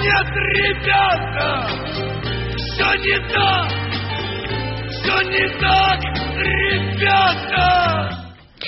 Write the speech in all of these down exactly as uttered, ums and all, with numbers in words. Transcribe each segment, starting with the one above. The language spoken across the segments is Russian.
нет, ребята, все не так, все не так, ребята.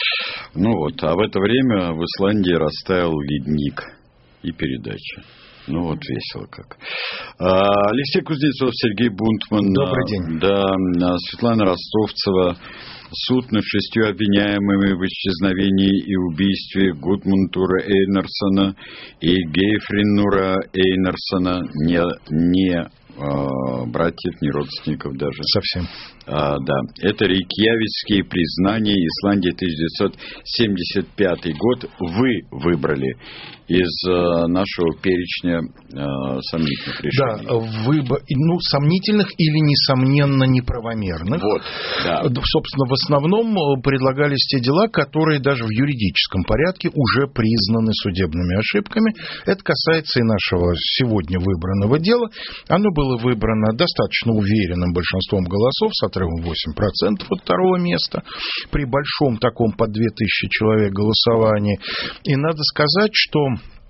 Ну вот, а в это время в Исландии растаял ледник и передача. Ну вот, весело как. А, Алексей Кузнецов, Сергей Бунтман. Добрый день. Да, Светлана Ростовцева. Суд над шестью обвиняемыми в исчезновении и убийстве Гудмунтура Эйнарсона и Гейфринура Эйнарсона, не, не а, братьев, не родственников даже. Совсем. А, да, это рейкьявикские признания. Исландия, тысяча девятьсот семьдесят пятый год. Вы выбрали из а, нашего перечня а, сомнительных решений. Да, выбор, ну, сомнительных или, несомненно, неправомерных. Вот, да. Собственно, в основном предлагались те дела, которые даже в юридическом порядке уже признаны судебными ошибками. Это касается и нашего сегодня выбранного дела. Оно было выбрано достаточно уверенным большинством голосов, с отрывом восемь процентов от второго места, при большом таком по две тысячи человек голосовании. И надо сказать, что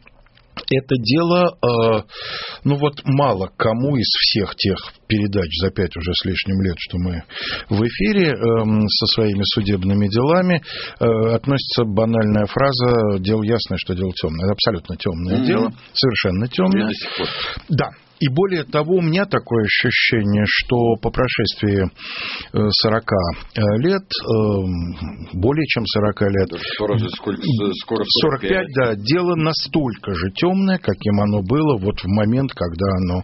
это дело, э, ну вот мало кому из всех тех передач за пять уже с лишним лет, что мы в эфире э, со своими судебными делами, э, относится банальная фраза «дело ясное, что дело темное». Это абсолютно темное mm-hmm. дело, совершенно темное. Да. И более того, у меня такое ощущение, что по прошествии сорока лет, более чем сорока лет, скоро, сколько, скоро сорок пять, да, дело настолько же темное, каким оно было вот в момент, когда оно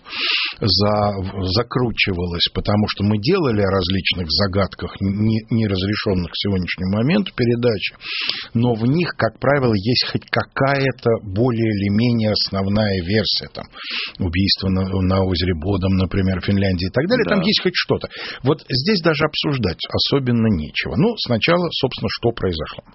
за, закручивалось, потому что мы делали о различных загадках, не, неразрешенных к сегодняшнему моменту передачи, но в них, как правило, есть хоть какая-то более или менее основная версия, там, убийство на на озере Бодом, например, в Финляндии и так далее, да. Там есть хоть что-то. Вот здесь даже обсуждать особенно нечего. Ну, сначала, собственно, что произошло.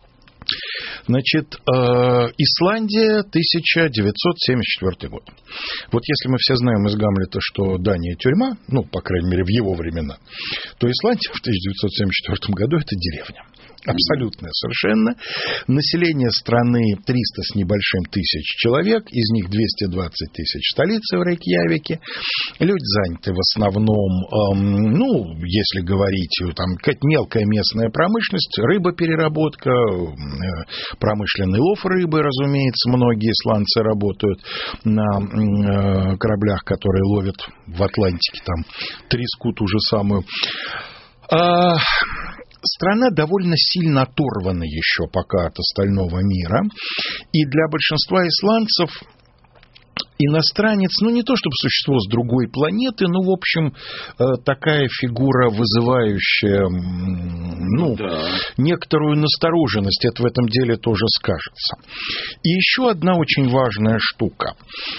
Значит, э, Исландия, тысяча девятьсот семьдесят четвёртый год. Вот если мы все знаем из Гамлета, что Дания тюрьма, ну, по крайней мере, в его времена, то Исландия в тысяча девятьсот семьдесят четвёртом году это деревня. Абсолютно совершенно. Население страны триста с небольшим тысяч человек, из них двести двадцать тысяч столицы в Рейкьявике. Люди заняты в основном, эм, ну, если говорить, там какая-то мелкая местная промышленность, рыбопереработка, э, промышленный лов рыбы, разумеется, многие исландцы работают на э, кораблях, которые ловят в Атлантике, там треску ту же самую. А, страна довольно сильно оторвана еще пока от остального мира, и для большинства исландцев иностранец, ну, не то чтобы существо с другой планеты, но, в общем, такая фигура, вызывающая, ну, да. некоторую настороженность, это в этом деле тоже скажется. И еще одна очень важная штука.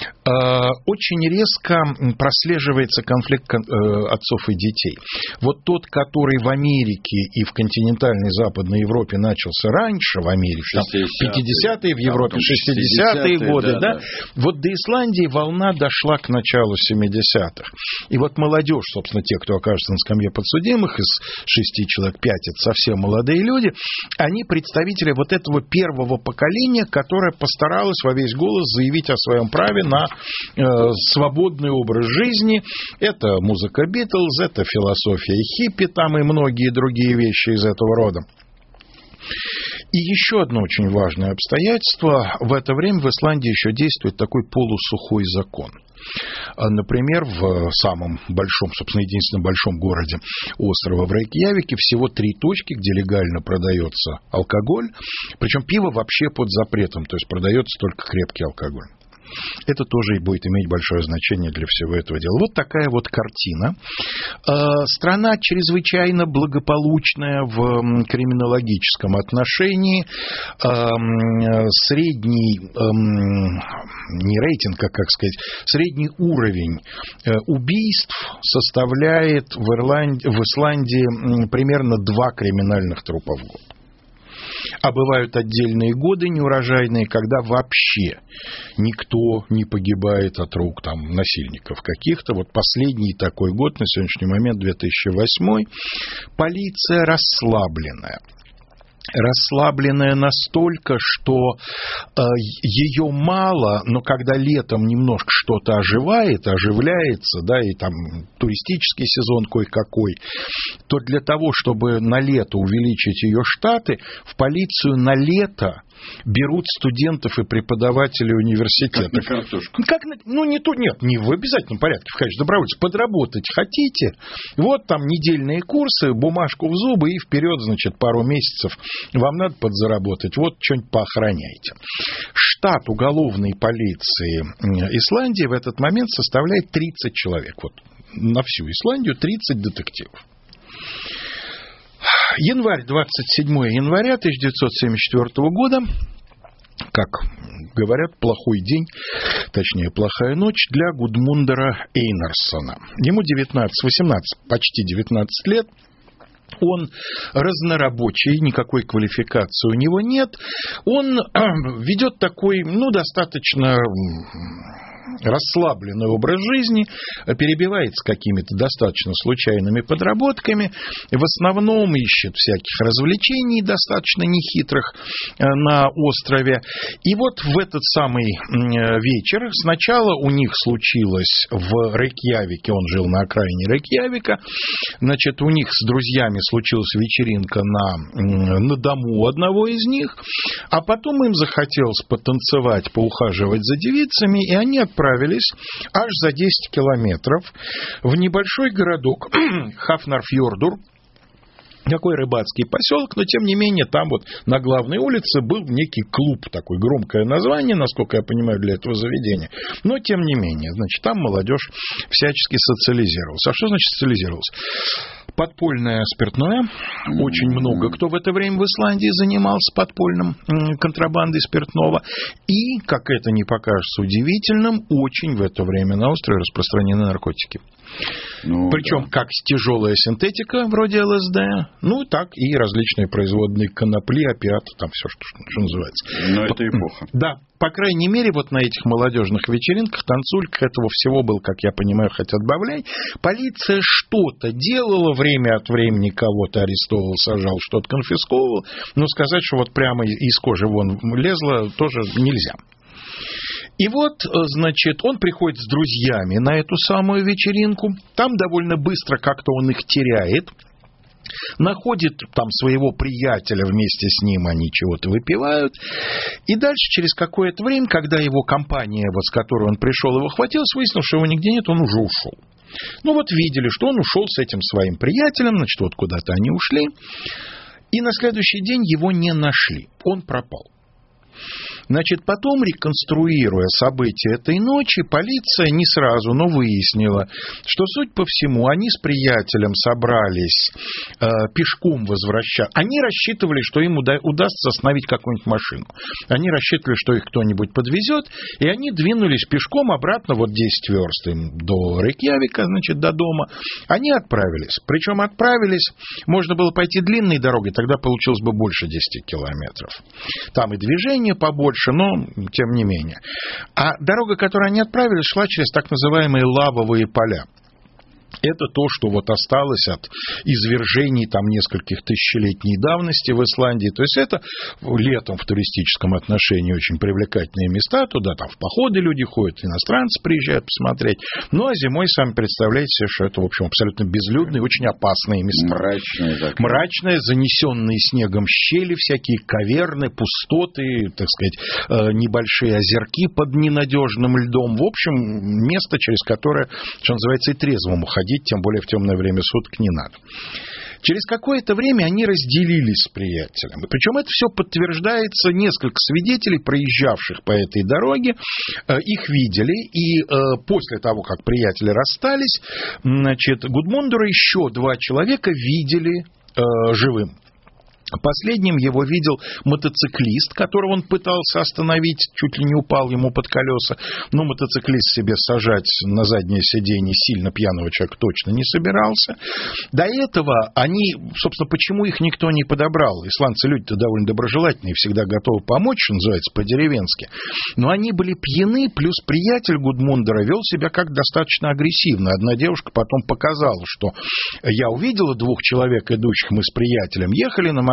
Очень резко прослеживается конфликт отцов и детей. Вот тот, который в Америке и в континентальной Западной Европе начался раньше, в Америке, пятидесятые, в Европе шестидесятые годы, да, да. Вот до Исландии волна дошла к началу семидесятых. И вот молодежь, собственно, те, кто окажется на скамье подсудимых, из шести человек пять, это совсем молодые люди, они представители вот этого первого поколения, которое постаралось во весь голос заявить о своем праве на э, свободный образ жизни. Это музыка Битлз, это философия хиппи, там и многие другие вещи из этого рода. И еще одно очень важное обстоятельство. В это время в Исландии еще действует такой полусухой закон. Например, в самом большом, собственно, единственном большом городе острова в Рейкьявике всего три точки, где легально продается алкоголь. Причем пиво вообще под запретом, то есть продается только крепкий алкоголь. Это тоже и будет иметь большое значение для всего этого дела. Вот такая вот картина. Страна чрезвычайно благополучная в криминологическом отношении. Средний, не рейтинг, а как сказать, средний уровень убийств составляет в Ирландии, в Исландии примерно два криминальных трупа в год. А бывают отдельные годы неурожайные, когда вообще никто не погибает от рук там, насильников каких-то. Вот последний такой год, на сегодняшний момент, две тысячи восьмой, полиция расслабленная. расслабленная настолько, что э, ее мало, но когда летом немножко что-то оживает, оживляется, да, и там туристический сезон кое-какой, то для того, чтобы на лето увеличить ее штаты, в полицию на лето берут студентов и преподавателей университета. Как на картошку. Как на, ну, не то, нет, не в обязательном порядке, в качестве добровольцев. Подработать хотите? Вот там недельные курсы, бумажку в зубы и вперед, значит, пару месяцев. Вам надо подзаработать. Вот что-нибудь поохраняйте. Штат уголовной полиции Исландии в этот момент составляет тридцать человек. Вот на всю Исландию тридцать детективов. Январь, двадцать седьмое января тысяча девятьсот семьдесят четвёртого года, как говорят, плохой день, точнее, плохая ночь для Гудмундера Эйнарсона. Ему девятнадцать, восемнадцать, почти девятнадцать лет. Он разнорабочий, никакой квалификации у него нет. Он ведет такой, ну, достаточно расслабленный образ жизни, перебивается какими-то достаточно случайными подработками, в основном ищет всяких развлечений достаточно нехитрых на острове. И вот в этот самый вечер сначала у них случилось в Рейкьявике, он жил на окраине Рейкьявика, значит, у них с друзьями случилась вечеринка на, на дому одного из них, а потом им захотелось потанцевать, поухаживать за девицами, и они отправились аж за десять километров в небольшой городок Хафнарфьорdur. Такой рыбацкий поселок, но тем не менее там вот на главной улице был некий клуб, такое громкое название, насколько я понимаю, для этого заведения. Но тем не менее, значит, там молодежь всячески социализировалась. А что значит социализировалась? Подпольное спиртное. Очень много кто в это время в Исландии занимался подпольным контрабандой спиртного. И, как это не покажется удивительным, очень в это время на острове распространены наркотики. Ну, Причем да. как тяжелая синтетика, вроде ЛСД, ну, так и различные производные конопли, опиаты, там все, что, что называется. Но это эпоха. Да, по крайней мере, вот на этих молодежных вечеринках, танцульках этого всего был, как я понимаю, хоть отбавляй. Полиция что-то делала, время от времени кого-то арестовывал, сажал, что-то конфисковывал, но сказать, что вот прямо из кожи вон лезло, тоже нельзя. И вот, значит, он приходит с друзьями на эту самую вечеринку. Там довольно быстро как-то он их теряет. Находит там своего приятеля, вместе с ним они чего-то выпивают. И дальше, через какое-то время, когда его компания, вот, с которой он пришел, его хватилась, выяснилось, что его нигде нет, он уже ушел. Ну вот видели, что он ушел с этим своим приятелем, значит, вот куда-то они ушли. И на следующий день его не нашли. Он пропал. Значит, потом, реконструируя события этой ночи, полиция не сразу, но выяснила, что, судя по всему, они с приятелем собрались э, пешком возвращаться. Они рассчитывали, что им уда- удастся остановить какую-нибудь машину. Они рассчитывали, что их кто-нибудь подвезет, и они двинулись пешком обратно, вот десять верст им до Рейкьявика, значит, до дома. Они отправились. Причем отправились, можно было пойти длинной дорогой, тогда получилось бы больше десяти километров. Там и движение побольше, но тем не менее. А дорога, которой они отправились, шла через так называемые лавовые поля. Это то, что вот осталось от извержений там нескольких тысячелетней давности в Исландии. То есть это летом в туристическом отношении очень привлекательные места. Туда там в походы люди ходят, иностранцы приезжают посмотреть. Ну, а зимой, сами представляете себе, что это, в общем, абсолютно безлюдные, очень опасные места. Мрачные. Так. Мрачные, занесенные снегом щели, всякие каверны, пустоты, так сказать, небольшие озерки под ненадежным льдом. В общем, место, через которое, что называется, и трезвому ходить, тем более в темное время суток, не надо. Через какое-то время они разделились с приятелем. Причем это все подтверждается, несколько свидетелей, проезжавших по этой дороге, их видели, и после того, как приятели расстались, значит, Гудмундера еще два человека видели живым. Последним его видел мотоциклист, которого он пытался остановить, чуть ли не упал ему под колеса. Но мотоциклист себе сажать на заднее сиденье сильно пьяного человека точно не собирался. До этого они, собственно, почему их никто не подобрал? Исландцы люди-то довольно доброжелательные, всегда готовы помочь, что называется, по-деревенски. Но они были пьяны, плюс приятель Гудмундера вел себя как достаточно агрессивно. Одна девушка потом показала, что я увидела двух человек, идущих, мы с приятелем ехали на машине,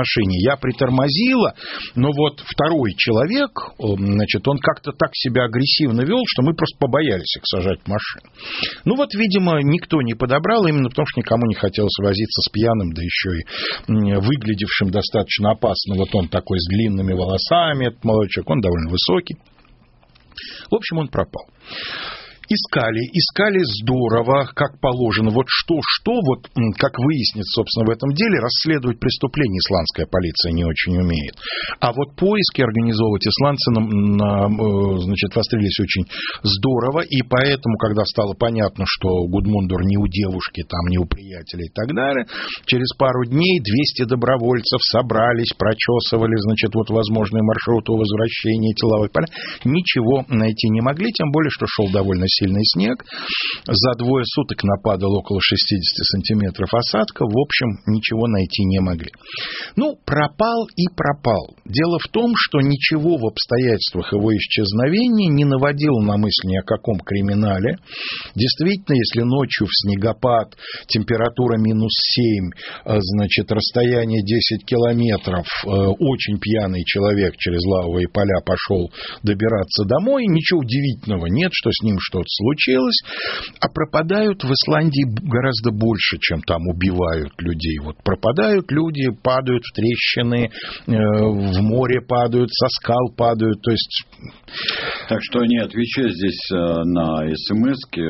машине. Я притормозила, но вот второй человек, значит, он как-то так себя агрессивно вел, что мы просто побоялись их сажать в машину. Ну вот, видимо, никто не подобрал, именно потому что никому не хотелось возиться с пьяным, да еще и выглядевшим достаточно опасно. Вот он такой с длинными волосами, этот молодой человек, он довольно высокий. В общем, он пропал. Искали, искали здорово, как положено. Вот что-что, вот как выяснится, собственно, в этом деле, расследовать преступления исландская полиция не очень умеет. А вот поиски организовывать исландцы, значит, вострились очень здорово, и поэтому, когда стало понятно, что Гудмундур не у девушки, там, не у приятелей и так далее, через пару дней двести добровольцев собрались, прочесывали, значит, вот возможные маршруты возвращения тела в поля. Ничего найти не могли, тем более, что шел довольно сильный снег. За двое суток нападало около шестьдесят сантиметров осадка. В общем, ничего найти не могли. Ну, пропал и пропал. Дело в том, что ничего в обстоятельствах его исчезновения не наводило на мысль ни о каком криминале. Действительно, если ночью в снегопад, температура минус семь, значит, расстояние десять километров, очень пьяный человек через лавовые поля пошел добираться домой, ничего удивительного нет, что с ним что-то случилось, а пропадают в Исландии гораздо больше, чем там убивают людей. Вот пропадают люди, падают в трещины, в море падают, со скал падают, то есть... Так что, не отвечая здесь на смс-ки,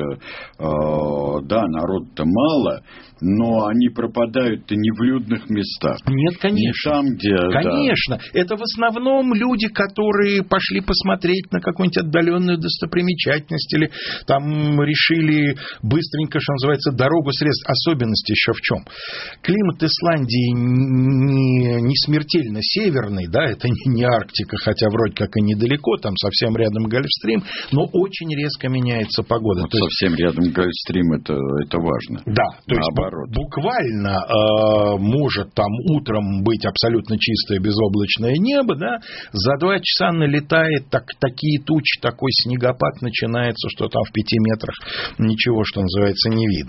да, народу-то мало, но они пропадают-то не в людных местах. Нет, конечно. Не там, где... Конечно. Да. Это в основном люди, которые пошли посмотреть на какую-нибудь отдаленную достопримечательность или там решили быстренько, что называется, дорогу средств. Особенность еще в чем? Климат Исландии не, не смертельно северный, да, это не, не Арктика, хотя вроде как и недалеко, там совсем рядом Гольфстрим, но очень резко меняется погода. Вот то совсем есть... рядом Гольфстрим, это, это важно. Да, то есть буквально э, может там утром быть абсолютно чистое безоблачное небо, да, за два часа налетает так, такие тучи, такой снегопад начинается, что там в пяти метрах ничего, что называется, не видно.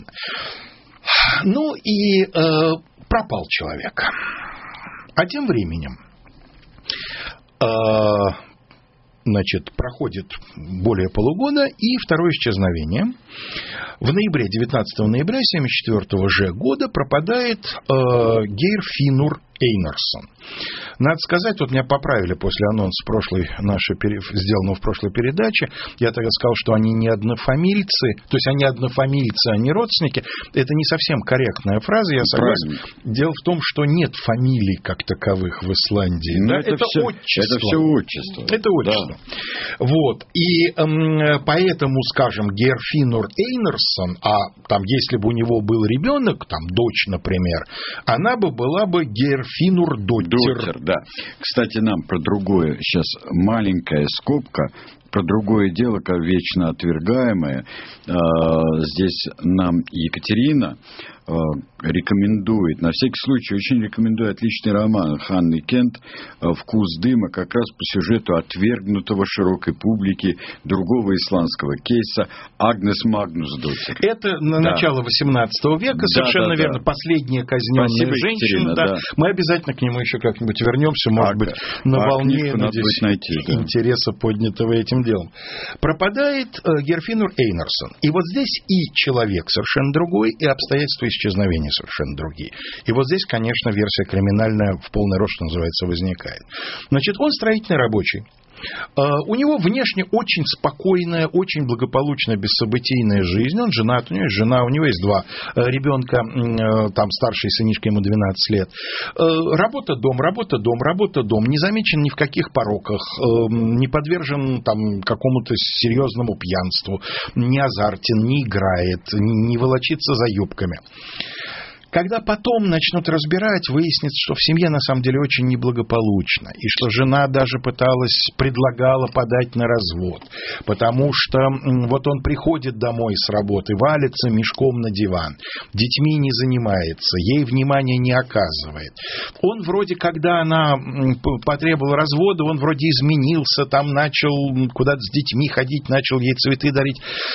Ну и э, пропал человек. А тем временем э, значит, проходит более полугода, и второе исчезновение. В ноябре, девятнадцатого ноября тысяча девятьсот семьдесят четвёртого же года пропадает э, Гейрфинур Эйнарсон. Надо сказать, вот меня поправили после анонса прошлой нашей, сделанного в прошлой передаче, я тогда сказал, что они не однофамильцы, то есть они однофамильцы, а не родственники. Это не совсем корректная фраза, я согласен. Правильно. Дело в том, что нет фамилий как таковых в Исландии. Да, это, это все, отчество. Это все отчество. Это отчество. Да. Вот. И эм, поэтому, скажем, Гейрфинур Эйнарсон, а там, если бы у него был ребенок, там, дочь, например, она бы была бы Гейрфинур Доттер. Да. Кстати, нам про другое сейчас маленькая скобка, про другое дело, как вечно отвергаемое. Здесь нам Екатерина рекомендует, на всякий случай, очень рекомендую отличный роман Ханны Кент «Вкус дыма», как раз по сюжету отвергнутого широкой публике другого исландского кейса Агнес Магнусдоттир. Это на да. начало восемнадцатого века, да, совершенно да, верно, да. последняя казненная Спасибо, женщина. Да. Да. Мы обязательно к нему еще как-нибудь вернемся, может а, быть, на а волне надеюсь, найти, да. интереса, поднятого этим делом. Пропадает э, Гейрфинур Эйнарсон. И вот здесь и человек совершенно другой, и обстоятельства исчезновения совершенно другие. И вот здесь, конечно, версия криминальная в полный рост, что называется, возникает. Значит, он строительный рабочий. Uh, у него внешне очень спокойная, очень благополучная, бессобытийная жизнь. Он женат, у него есть жена, у него есть два uh, ребенка, uh, там старший сынишка, ему двенадцать лет. Uh, работа, дом, работа, дом, работа, дом. Не замечен ни в каких пороках, uh, не подвержен там какому-то серьезному пьянству, не азартен, не играет, не волочится за юбками. Когда потом начнут разбирать, выяснится, что в семье на самом деле очень неблагополучно, и что жена даже пыталась, предлагала подать на развод, потому что вот он приходит домой с работы, валится мешком на диван, детьми не занимается, ей внимания не оказывает. Он вроде, когда она потребовала развода, он вроде изменился, там начал куда-то с детьми ходить, начал ей цветы дарить.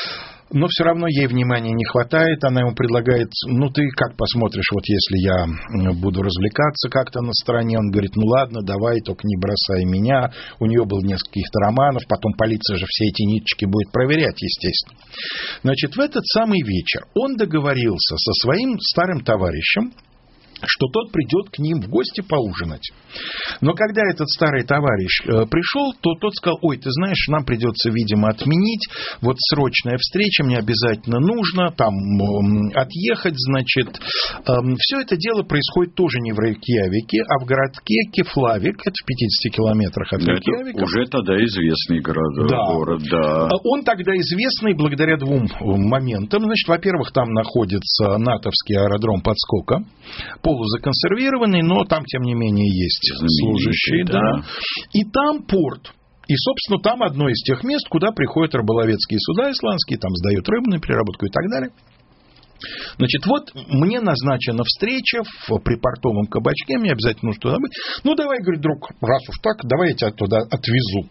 Но все равно ей внимания не хватает. Она ему предлагает: ну, ты как посмотришь, вот если я буду развлекаться как-то на стороне? Он говорит: ну, ладно, давай, только не бросай меня. У нее было несколько каких-то романов, потом полиция же все эти ниточки будет проверять, естественно. Значит, в этот самый вечер он договорился со своим старым товарищем, что тот придет к ним в гости поужинать. Но когда этот старый товарищ э, пришел, то тот сказал: ой, ты знаешь, нам придется, видимо, отменить, вот срочная встреча, мне обязательно нужно там э, отъехать, значит. Э, все это дело происходит тоже не в Рейкьявике, а в городке Кефлавик, это в пятидесяти километрах от Рейкьявика. Это уже тогда известный город, да. город, да. Он тогда известный благодаря двум моментам. Значит, во-первых, там находится натовский аэродром подскока, полузаконсервированный, но там, тем не менее, есть служащие. Да. Да. И там порт. И, собственно, там одно из тех мест, куда приходят рыболовецкие суда исландские, там сдают рыбную переработку и так далее. Значит, вот мне назначена встреча в припортовом кабачке, мне обязательно нужно туда быть. Ну, давай, говорит, друг, раз уж так, давай я тебя туда отвезу.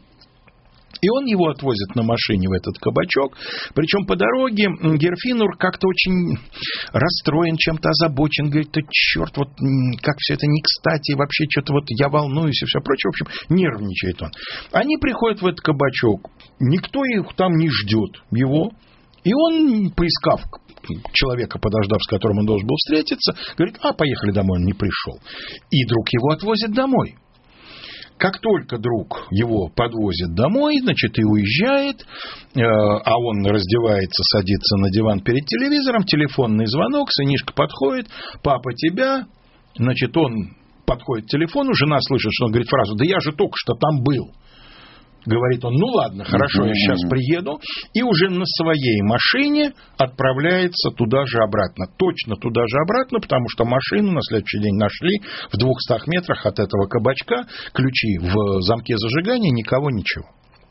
И он его отвозит на машине в этот кабачок. Причем по дороге Герфинур как-то очень расстроен, чем-то озабочен. Говорит: да черт, вот как все это не кстати, вообще что-то вот я волнуюсь и все прочее. В общем, нервничает он. Они приходят в этот кабачок. Никто их там не ждет, его. И он, поискав человека, подождав, с которым он должен был встретиться, говорит: а, поехали домой, он не пришел. И друг его отвозит домой. Как только друг его подвозит домой, значит, и уезжает, э, а он раздевается, садится на диван перед телевизором, телефонный звонок, сынишка подходит: папа, тебя, значит, он подходит к телефону, жена слышит, что он говорит фразу: да я же только что там был. Говорит он: ну ладно, хорошо, я сейчас приеду. И уже на своей машине отправляется туда же обратно. Точно туда же обратно, потому что машину на следующий день нашли в двухстах метрах от этого кабачка. Ключи в замке зажигания, никого, ничего.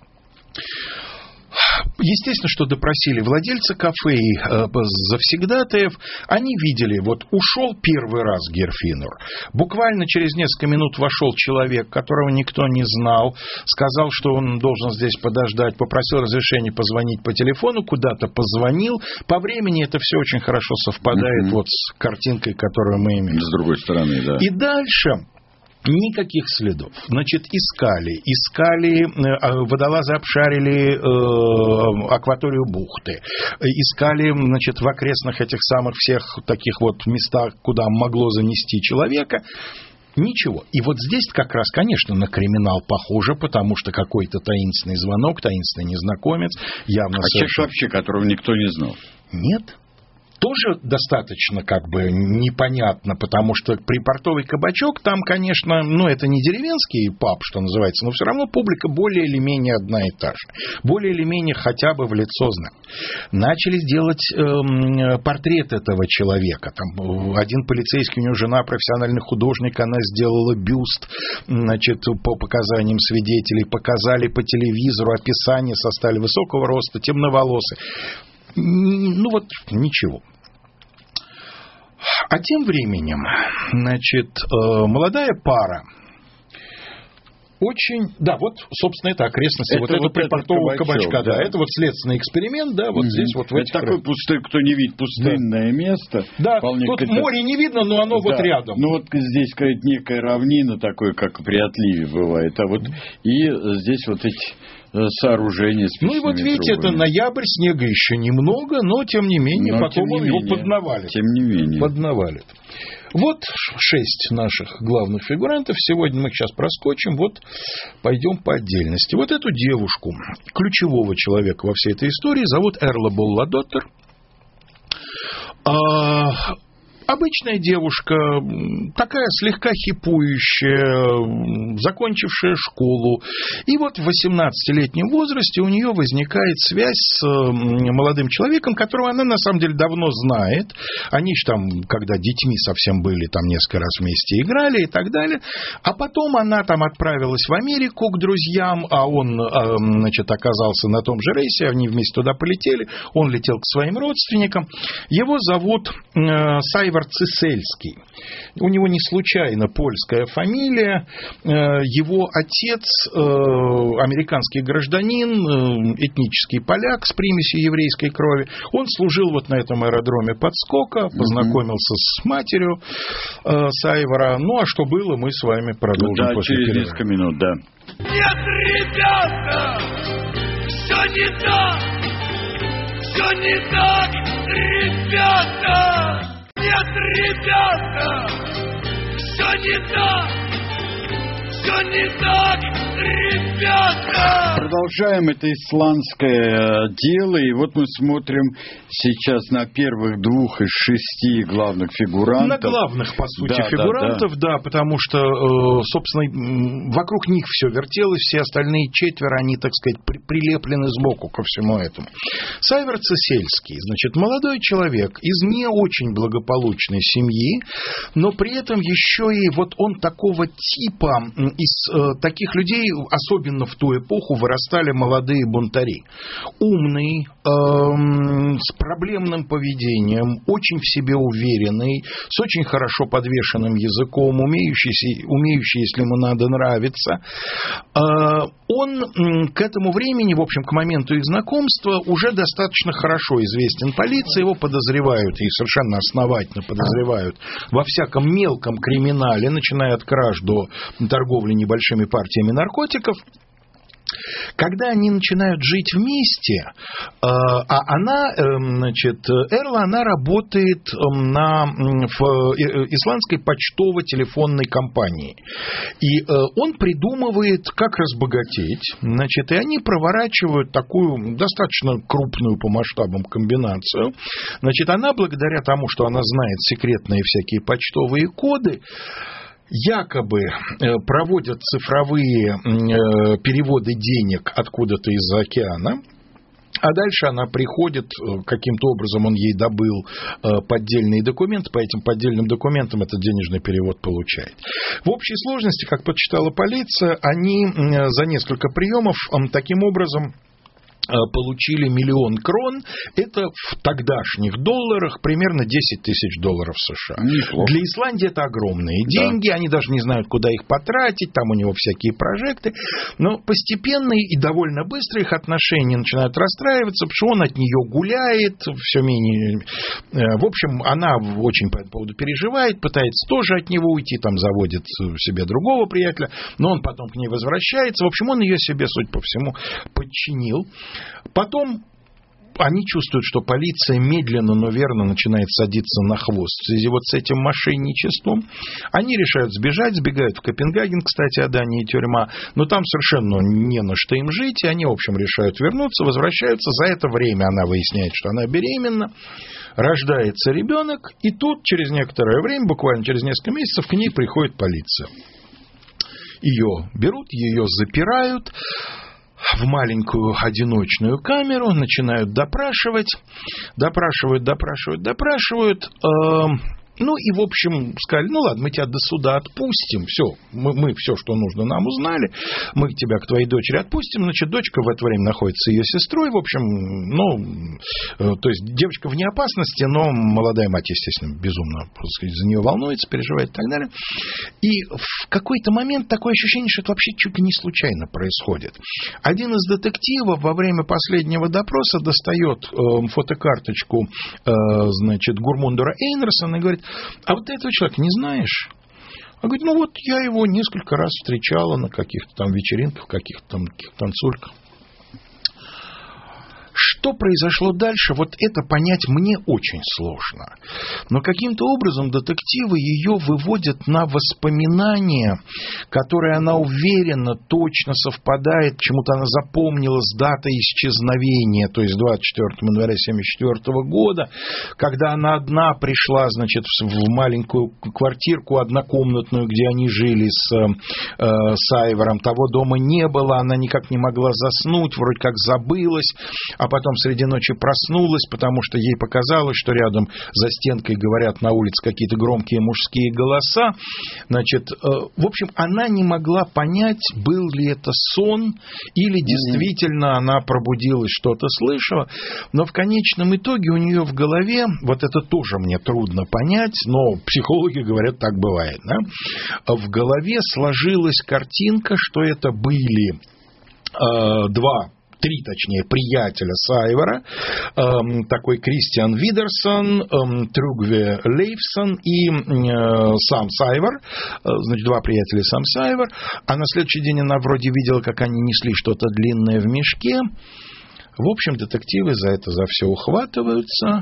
Естественно, что допросили владельца кафе и э, завсегдатаев. Они видели, вот ушел первый раз Герфинур. Буквально через несколько минут вошел человек, которого никто не знал. Сказал, что он должен здесь подождать. Попросил разрешения позвонить по телефону. Куда-то позвонил. По времени это все очень хорошо совпадает mm-hmm. вот с картинкой, которую мы имеем. С другой стороны, да. И дальше... Никаких следов. Значит, искали. Искали, водолазы обшарили э, акваторию бухты. Искали, значит, в окрестных этих самых всех таких вот местах, куда могло занести человека. Ничего. И вот здесь как раз, конечно, на криминал похоже, потому что какой-то таинственный звонок, таинственный незнакомец явно... А совершенно... человек вообще, которого никто не знал? Нет. Тоже достаточно как бы непонятно, потому что припортовый кабачок, там, конечно, ну, это не деревенский паб, что называется, но все равно публика более или менее одна и та же. Более или менее хотя бы в лицо знак. Начали делать эм, портрет этого человека. Там один полицейский, у него жена профессиональный художник, она сделала бюст, значит, по показаниям свидетелей, показали по телевизору описание, составили высокого роста, темноволосый. Ну вот, ничего. А тем временем, значит, молодая пара, очень, да, вот, собственно, это окрестности это вот этого вот припортового кабачка, да. да, это вот следственный эксперимент, да, вот mm-hmm. здесь вот в этих... Это такой пустой, кто не видит, пустынное да. место. Да, тут это... море не видно, но оно да. вот рядом. Ну вот здесь, какая-то некая равнина, такой, как при отливе бывает, а вот и здесь вот эти... сооружение с Ну и вот видите, трубами. Это ноябрь, снега еще немного, но тем не менее, но, потом не его менее, поднавалит. Тем не менее. Поднавалит. Вот шесть наших главных фигурантов. Сегодня мы их сейчас проскочим. Вот пойдем по отдельности. Вот эту девушку, ключевого человека во всей этой истории, зовут Эрла Болладоттер. А... Обычная девушка, такая слегка хипующая, закончившая школу. И вот в восемнадцатилетнем возрасте у нее возникает связь с молодым человеком, которого она на самом деле давно знает. Они же там, когда детьми совсем были, там несколько раз вместе играли и так далее. А потом она там отправилась в Америку к друзьям, а он, значит, оказался на том же рейсе, они вместе туда полетели. Он летел к своим родственникам. Его зовут Сайвар Сайвар Цисельский. У него не случайно польская фамилия. Его отец американский гражданин, этнический поляк с примесью еврейской крови. Он служил вот на этом аэродроме подскока, познакомился с матерью Сайвара. Ну, а что было, мы с вами продолжим да, после через перерыва. несколько минут, да. Нет, ребята, все не так, все не так, ребята. Нет, ребята, все не так, все не так, ребята. Продолжаем это исландское дело, и вот мы смотрим сейчас на первых двух из шести главных фигурантов. На главных, по сути, да, фигурантов, да, да. да, потому что, собственно, вокруг них все вертелось, все остальные четверо, они, так сказать, при- прилеплены сбоку ко всему этому. Сайвар Цисельский, значит, молодой человек из не очень благополучной семьи, но при этом еще и вот он такого типа, из э, таких людей, особенно в ту эпоху, вырастали молодые бунтари. Умный, эм, с проблемным поведением, очень в себе уверенный, с очень хорошо подвешенным языком, умеющий, умеющий если ему надо, нравиться. Э, он к этому времени, в общем, к моменту их знакомства, уже достаточно хорошо известен полиции, его подозревают, и совершенно основательно подозревают во всяком мелком криминале, начиная от краж до торговли небольшими партиями наркотиков. Когда они начинают жить вместе, а она, значит, Эрла, она работает на, в исландской почтово-телефонной компании. И он придумывает, как разбогатеть. Значит, и они проворачивают такую достаточно крупную по масштабам комбинацию. Значит, она, благодаря тому, что она знает секретные всякие почтовые коды, якобы проводят цифровые переводы денег откуда-то из-за океана, а дальше она приходит, каким-то образом он ей добыл поддельные документы, по этим поддельным документам этот денежный перевод получает. В общей сложности, как подсчитала полиция, они за несколько приемов таким образом получили миллион крон, это в тогдашних долларах примерно десять тысяч долларов США. Неплохо. Для Исландии это огромные деньги, да. Они даже не знают, куда их потратить, там у него всякие прожекты, но постепенно и довольно быстро их отношения начинают расстраиваться, потому что он от нее гуляет, все менее... В общем, она очень по этому поводу переживает, пытается тоже от него уйти, там заводит себе другого приятеля, но он потом к ней возвращается. В общем, он ее себе, судя по всему, подчинил. Потом они чувствуют, что полиция медленно, но верно начинает садиться на хвост в связи вот с этим мошенничеством. Они решают сбежать, сбегают в Копенгаген, кстати, а Дании тюрьма, но там совершенно не на что им жить, и они, в общем, решают вернуться, возвращаются. За это время она выясняет, что она беременна, рождается ребенок, и тут через некоторое время, буквально через несколько месяцев, к ней приходит полиция. Ее берут, ее запирают в маленькую одиночную камеру, начинают допрашивать, допрашивают, допрашивают, допрашивают. Э, ну и, в общем, сказали, ну ладно, мы тебя до суда отпустим, все, мы, мы все, что нужно, нам узнали, мы тебя к твоей дочери отпустим. Значит, дочка в это время находится с ее сестрой, в общем, ну, э, то есть девочка вне опасности, но молодая мать, естественно, безумно, так сказать, за нее волнуется, переживает и так далее. И в какой-то момент такое ощущение, что это вообще чуть ли не случайно происходит. Один из детективов во время последнего допроса достает э, фотокарточку э, значит, Гурмундура Эйнарсона и говорит, а вот этого человека не знаешь? Он говорит, ну вот я его несколько раз встречала на каких-то там вечеринках, каких-то там танцульках. Что произошло дальше, вот это понять мне очень сложно. Но каким-то образом детективы ее выводят на воспоминания, которые она уверенно, точно совпадает, почему-то она запомнила с датой исчезновения, то есть двадцать четвёртого января тысяча девятьсот семьдесят четвёртого года, когда она одна пришла, значит, в маленькую квартирку однокомнатную, где они жили с э, Сайваром. Того дома не было, она никак не могла заснуть, вроде как забылась, а потом потом среди ночи проснулась, потому что ей показалось, что рядом за стенкой говорят на улице какие-то громкие мужские голоса. Значит, в общем, она не могла понять, был ли это сон или действительно она пробудилась, что-то слышала. Но в конечном итоге у нее в голове, вот это тоже мне трудно понять, но психологи говорят, так бывает, да? В голове сложилась картинка, что это были э, два Три, точнее, приятеля Сайвера, эм, такой Кристиан Видерсон, эм, Трюгве Лейфсон и э, сам Сайвер, э, значит, два приятеля и сам Сайвер, а на следующий день она вроде видела, как они несли что-то длинное в мешке. В общем, детективы за это за все ухватываются,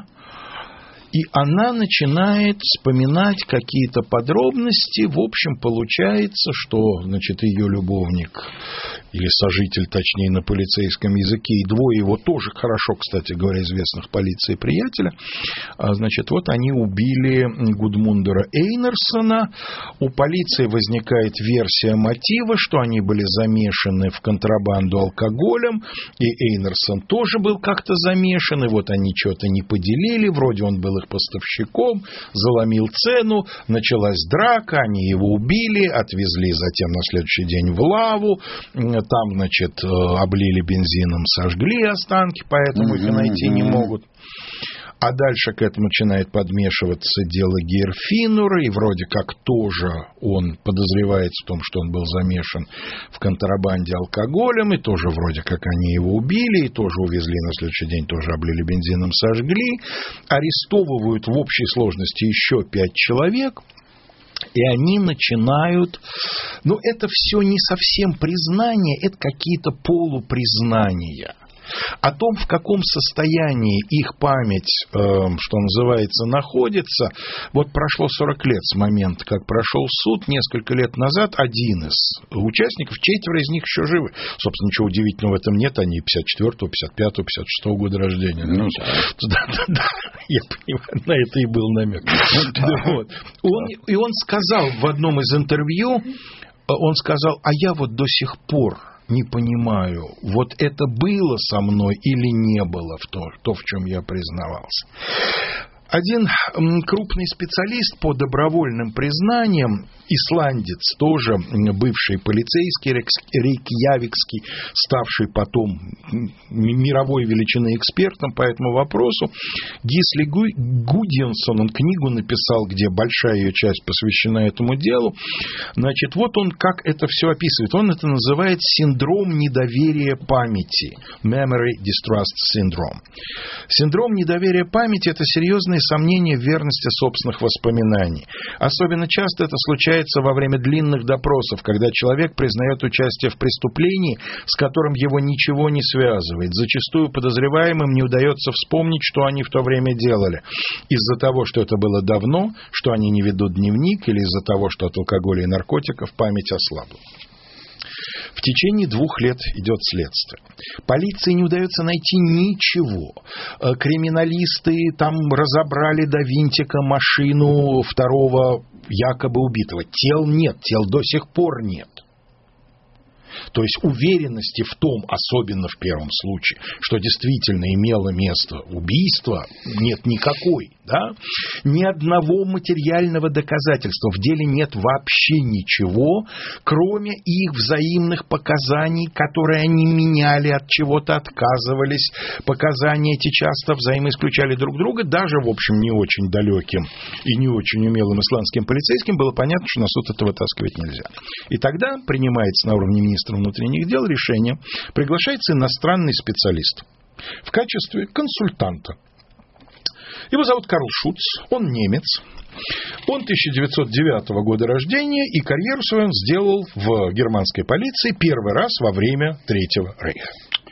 и она начинает вспоминать какие-то подробности. В общем, получается, что, значит, ее любовник, или сожитель, точнее, на полицейском языке, и двое его тоже хорошо, кстати говоря, известных полиции приятеля, значит, вот они убили Гудмундера Эйнерсона. У полиции возникает версия мотива, что они были замешаны в контрабанду алкоголем, и Эйнерсон тоже был как-то замешан, и вот они что-то не поделили, вроде он был их поставщиком, заломил цену, началась драка, они его убили, отвезли затем на следующий день в лаву, там, значит, облили бензином, сожгли останки, поэтому их и найти не могут. А дальше к этому начинает подмешиваться дело Гейрфинура, и вроде как тоже он подозревается в том, что он был замешан в контрабанде алкоголем, и тоже вроде как они его убили, и тоже увезли на следующий день, тоже облили бензином, сожгли. Арестовывают в общей сложности еще пять человек. И они начинают... Ну, это все не совсем признание, это какие-то полупризнания. О том, в каком состоянии их память, э, что называется, находится, вот прошло сорок лет с момента, как прошел суд. Несколько лет назад один из участников, четверо из них еще живы. Собственно, ничего удивительного в этом нет, они пятьдесят четвёртого, пятьдесят пятого, пятьдесят шестого года рождения. Ну, да, да, да, я понимаю, на это и был намек. Вот. Он, и он сказал в одном из интервью, он сказал, а я вот до сих пор не понимаю, вот это было со мной или не было в то, то, в чем я признавался. Один крупный специалист по добровольным признаниям, исландец, тоже бывший полицейский, рейкьявикский, ставший потом мировой величиной экспертом по этому вопросу, Гисли Гудьянсон, он книгу написал, где большая ее часть посвящена этому делу. Значит, вот он как это все описывает. Он это называет синдром недоверия памяти. Memory Distrust Syndrome. Синдром недоверия памяти – это серьезные сомнения в верности собственных воспоминаний. Особенно часто это случается во время длинных допросов, когда человек признает участие в преступлении, с которым его ничего не связывает. Зачастую подозреваемым не удается вспомнить, что они в то время делали. Из-за того, что это было давно, что они не ведут дневник, или из-за того, что от алкоголя и наркотиков память ослабла. В течение двух лет идет следствие. Полиции не удается найти ничего. Криминалисты там разобрали до винтика машину второго якобы убитого. Тел нет, тел до сих пор нет. То есть уверенности в том, особенно в первом случае, что действительно имело место убийство, нет никакой. Да? Ни одного материального доказательства. В деле нет вообще ничего, кроме их взаимных показаний, которые они меняли, от чего-то отказывались. Показания эти часто взаимоисключали друг друга. Даже, в общем, не очень далеким и не очень умелым исландским полицейским было понятно, что на суд это вытаскивать нельзя. И тогда принимается на уровне министра внутренних дел решение, приглашается иностранный специалист в качестве консультанта. Его зовут Карл Шуц, он немец, он тысяча девятьсот девятого года рождения, и карьеру свою он сделал в германской полиции первый раз во время Третьего рейха.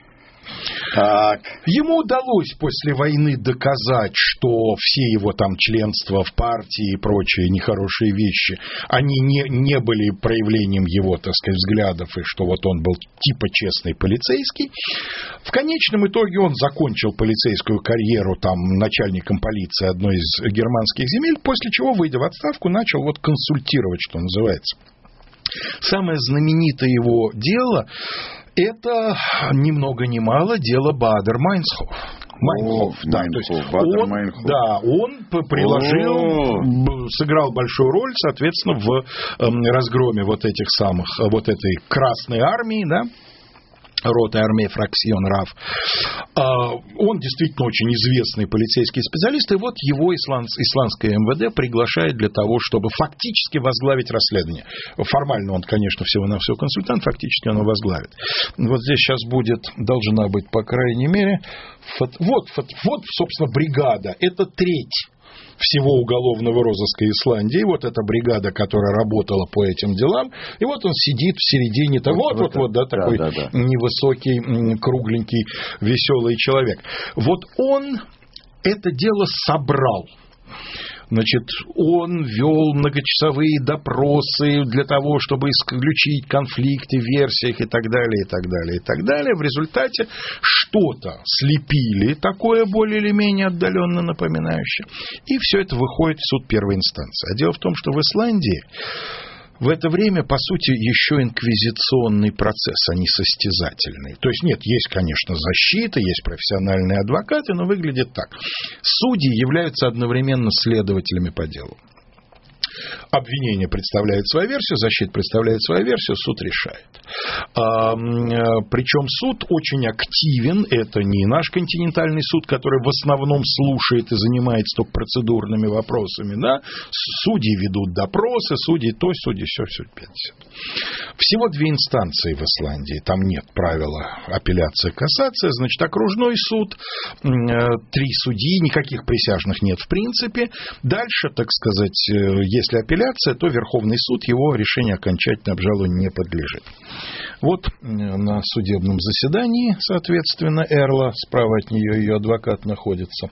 Так. Ему удалось после войны доказать, что все его там членства в партии и прочие нехорошие вещи, они не, не были проявлением его, так сказать, взглядов, и что вот он был типа честный полицейский. В конечном итоге он закончил полицейскую карьеру там начальником полиции одной из германских земель, после чего, выйдя в отставку, начал вот консультировать, что называется. Самое знаменитое его дело – это ни много ни мало дело Баадер-Майнхоф. Майнхоф, О, да, Майнхоф, то есть Баадер он, Майнхоф. да, он приложил, О. сыграл большую роль, соответственно, в э, разгроме вот этих самых, вот этой Красной армии, да, роты армии Фраксион Раф. Он действительно очень известный полицейский специалист, и вот его исландское эм вэ дэ приглашает для того, чтобы фактически возглавить расследование. Формально он, конечно, всего-навсего консультант, фактически он его возглавит. Вот здесь сейчас будет, должна быть, по крайней мере, фото, вот, фото, вот, собственно, бригада. Это треть всего уголовного розыска Исландии. Вот эта бригада, которая работала по этим делам. И вот он сидит в середине того. Вот, вот, вот, да, да, такой да, да, да. невысокий, кругленький, веселый человек. Вот он это дело собрал. Значит, он вел многочасовые допросы для того, чтобы исключить конфликты в версиях и так далее, и так далее, и так далее. В результате что-то слепили, такое более или менее отдаленно напоминающее. И все это выходит в суд первой инстанции. А дело в том, что в Исландии в это время, по сути, еще инквизиционный процесс, а не состязательный. То есть, нет, есть, конечно, защита, есть профессиональные адвокаты, но выглядит так. Судьи являются одновременно следователями по делу. Обвинение представляет свою версию, защита представляет свою версию, суд решает. А, причем суд очень активен, это не наш континентальный суд, который в основном слушает и занимается только процедурными вопросами. Да? Судьи ведут допросы, судьи то, судьи все, все пятьдесят. Всего две инстанции в Исландии, там нет правила апелляция, кассация, значит, окружной суд, три судьи, никаких присяжных нет в принципе. Дальше, так сказать, если апелляция, то Верховный суд, его решение окончательно обжалованию не подлежит. Вот на судебном заседании, соответственно, Эрла, справа от нее ее адвокат находится.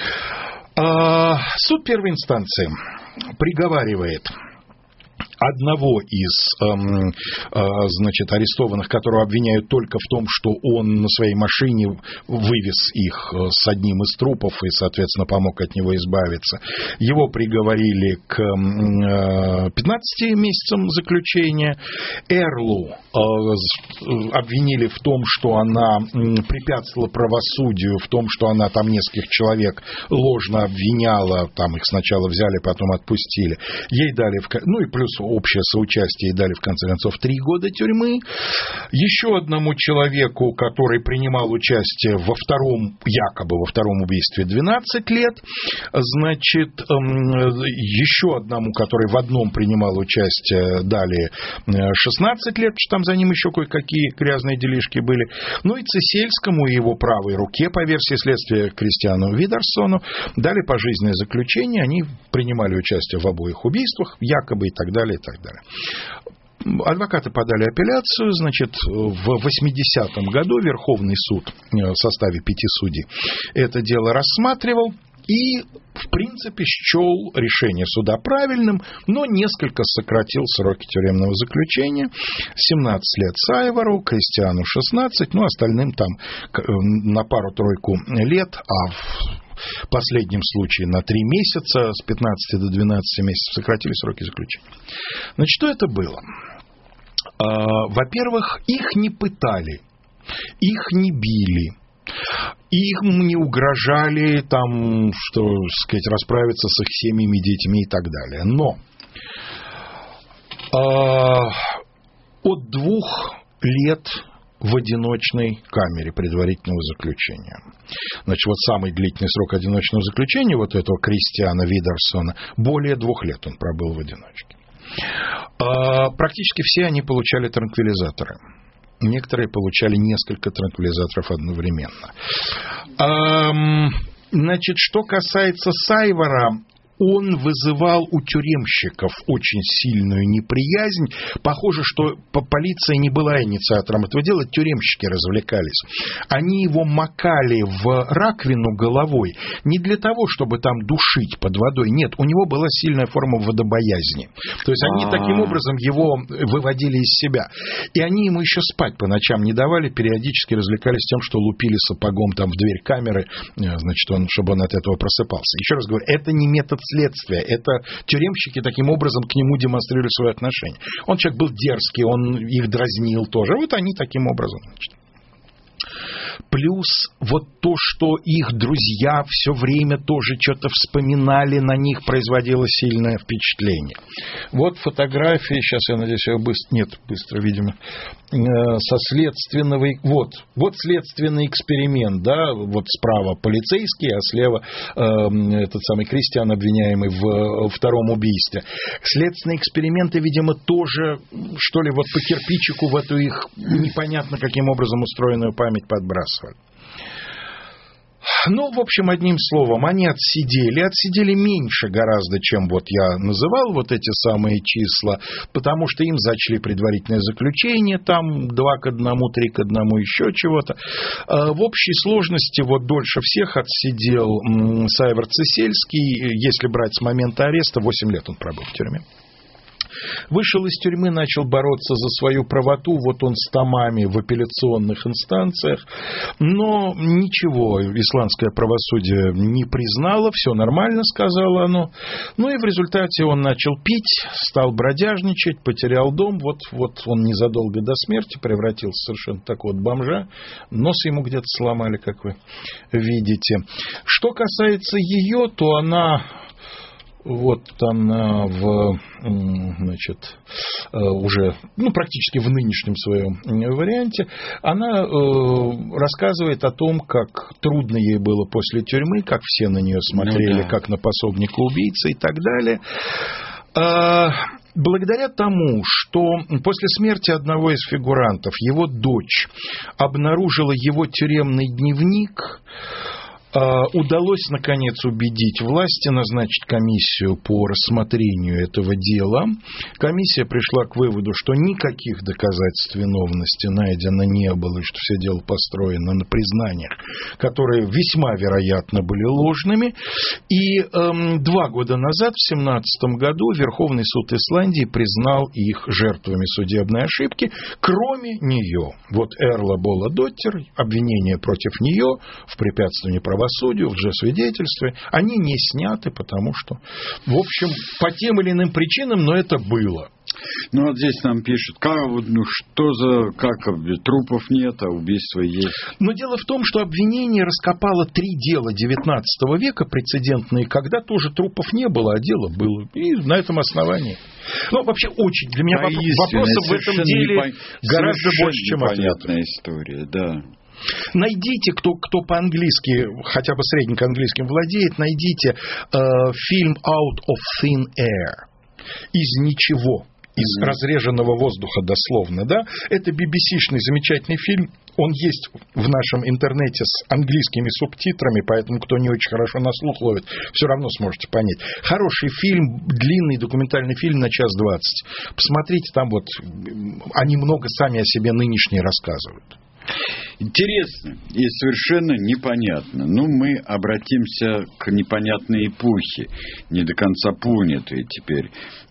Суд первой инстанции приговаривает одного из эм, э, значит, арестованных, которого обвиняют только в том, что он на своей машине вывез их с одним из трупов и, соответственно, помог от него избавиться. Его приговорили к э, пятнадцати месяцам заключения. Эрлу э, обвинили в том, что она препятствовала правосудию, в том, что она там нескольких человек ложно обвиняла, там их сначала взяли, потом отпустили. Ей дали, в... ну и плюс общее соучастие, и дали, в конце концов, три года тюрьмы. Еще одному человеку, который принимал участие во втором, якобы во втором убийстве, двенадцать лет. Значит, еще одному, который в одном принимал участие, дали шестнадцать лет, потому что там за ним еще кое-какие грязные делишки были. Ну и Цесельскому и его правой руке, по версии следствия, Кристиану Видарсону, дали пожизненное заключение. Они принимали участие в обоих убийствах, якобы, и так далее, и так далее. Адвокаты подали апелляцию, значит, в восьмидесятом году Верховный суд в составе пяти судей это дело рассматривал и, в принципе, счел решение суда правильным, но несколько сократил сроки тюремного заключения. семнадцать лет Сайвару, Кристиану шестнадцать, ну, остальным там на пару-тройку лет, а в последнем случае на три месяца, с пятнадцати до двенадцати месяцев сократили сроки заключения. Значит, что это было? Во-первых, их не пытали, их не били, им не угрожали, там, что, сказать, расправиться с их семьями, детьми и так далее. Но э, от двух лет в одиночной камере предварительного заключения. Значит, вот самый длительный срок одиночного заключения вот этого Кристиана Видарсона, более двух лет он пробыл в одиночке. Э, практически все они получали транквилизаторы. Некоторые получали несколько транквилизаторов одновременно. Значит, что касается Сайвара, он вызывал у тюремщиков очень сильную неприязнь. Похоже, что полиция не была инициатором этого дела, тюремщики развлекались. Они его макали в раковину головой не для того, чтобы там душить под водой. Нет, у него была сильная форма водобоязни. То есть они таким образом его выводили из себя. И они ему еще спать по ночам не давали, периодически развлекались тем, что лупили сапогом там в дверь камеры, значит, он, чтобы он от этого просыпался. Еще раз говорю, это не метод следствия. Это тюремщики таким образом к нему демонстрировали свое отношение. Он человек был дерзкий, он их дразнил тоже. Вот они таким образом, значит. Плюс вот то, что их друзья все время тоже что-то вспоминали, на них производило сильное впечатление. Вот фотографии, сейчас я надеюсь, я быстро, нет, быстро, видимо, со следственного, вот, вот следственный эксперимент, да, вот справа полицейский, а слева э, этот самый Кристиан, обвиняемый в втором убийстве. Следственные эксперименты, видимо, тоже, что ли, вот по кирпичику в эту их непонятно каким образом устроенную память подбрасывали. Ну, в общем, одним словом, они отсидели, отсидели меньше гораздо, чем вот я называл вот эти самые числа, потому что им зачли предварительное заключение, там два к одному, три к одному, еще чего-то. В общей сложности вот дольше всех отсидел Сайвар Цесельский, если брать с момента ареста, восемь лет он пробыл в тюрьме. Вышел из тюрьмы, начал бороться за свою правоту, вот он с томами в апелляционных инстанциях, но ничего, исландское правосудие не признало, все нормально, сказало оно. Ну и в результате он начал пить, стал бродяжничать, потерял дом, вот, вот он незадолго до смерти превратился в совершенно такого вот бомжа, нос ему где-то сломали, как вы видите. Что касается ее, то она... Вот она в, значит, уже, ну, практически в нынешнем своем варианте, она э, рассказывает о том, как трудно ей было после тюрьмы, как все на нее смотрели, ну, да. как на пособника убийцы и так далее. А, благодаря тому, что после смерти одного из фигурантов его дочь обнаружила его тюремный дневник, удалось, наконец, убедить власти назначить комиссию по рассмотрению этого дела. Комиссия пришла к выводу, что никаких доказательств виновности найдено не было, и что все дело построено на признаниях, которые весьма вероятно были ложными. И эм, два года назад, в семнадцатом году, Верховный суд Исландии признал их жертвами судебной ошибки, кроме нее. Вот Эрла Бола-Доттер, обвинение против нее в препятствовании правосудию, судью, в лжесвидетельстве, они не сняты, потому что, в общем, по тем или иным причинам, но это было. Ну, вот здесь нам пишут, как, ну, что за, как, трупов нет, а убийства есть. Но дело в том, что обвинение раскопало три дела девятнадцатого века, прецедентные, когда тоже трупов не было, а дело было. И на этом основании. Ну, вообще, очень, для меня вопросов в этом деле непон... гораздо больше, чем ответов. Понятная история, да. Найдите, кто, кто по-английски, хотя бы средненько английским владеет, найдите э, фильм Out of Thin Air. Из ничего. Из mm-hmm. разреженного воздуха, дословно, да? Это би би си-шный замечательный фильм. Он есть в нашем интернете с английскими субтитрами, поэтому кто не очень хорошо на слух ловит, все равно сможете понять. Хороший фильм, длинный документальный фильм на час двадцать. Посмотрите, там вот они много сами о себе нынешние рассказывают. Интересно и совершенно непонятно. Ну, мы обратимся к непонятной эпохе, не до конца понятой теперь.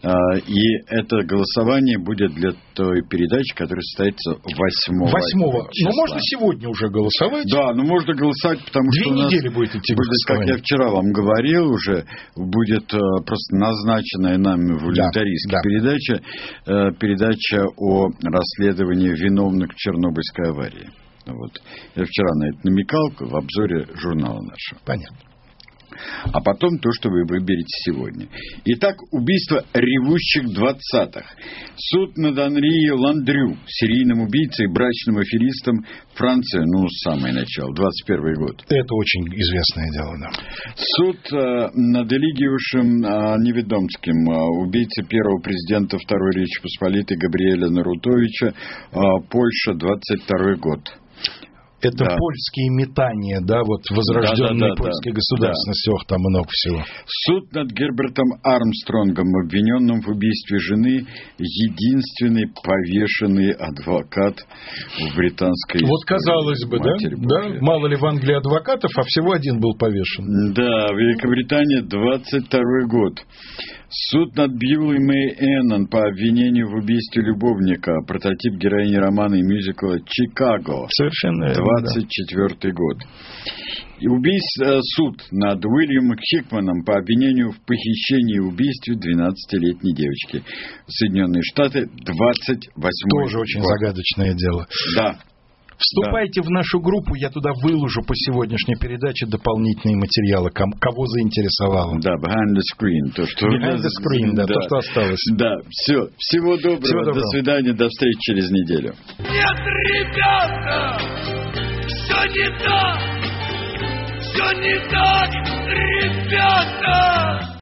И это голосование будет для той передачи, которая состоится восьмого Восьмого. числа. Ну, можно сегодня уже голосовать. Да, ну можно голосовать, потому Две что у нас недели будет идти будет, как я вчера вам говорил уже, будет просто назначенная нами волюнтаристская да, да. передача, передача о расследовании виновных в Чернобыльской аварии. Вот. Я вчера на это намекал в обзоре журнала нашего. Понятно. А потом то, что вы выберете сегодня. Итак, убийство ревущих двадцатых. Суд над Анри Ландрю, серийным убийцей, брачным аферистом, Франция, ну, с самого начала, двадцать первый год. Это очень известное дело, да. Суд э, над Элигиушем э, Неведомским, э, убийцей первого президента Второй Речи Посполитой Габриэля Нарутовича, э, Польша, двадцать второй год. Это да. польские метания, да, вот возрожденной да, да, да, польской да, государственности, да. Ох, там много всего. Суд над Гербертом Армстронгом, обвиненным в убийстве жены, единственный повешенный адвокат в британской истории. Вот казалось бы, да? да? Мало ли в Англии адвокатов, а всего один был повешен. Да, Великобритания, двадцать второй год. Суд над Бьюлой Мэй Эннон по обвинению в убийстве любовника. Прототип героини романа и мюзикла «Чикаго». Совершенно верно. двадцать четвёртый год. И убийство, суд над Уильямом Хикманом по обвинению в похищении и убийстве двенадцатилетней девочки. Соединенные Штаты, двадцать восьмой Тоже очень год. Загадочное дело. Да. Вступайте да. в нашу группу, я туда выложу по сегодняшней передаче дополнительные материалы, кого заинтересовало. Да, behind the screen. То, что... Behind the screen, да, да, то, что осталось. Да, все. Всего доброго, Всего доброго. До свидания, до встречи через неделю. Нет, ребята, все не так, все не так, ребята.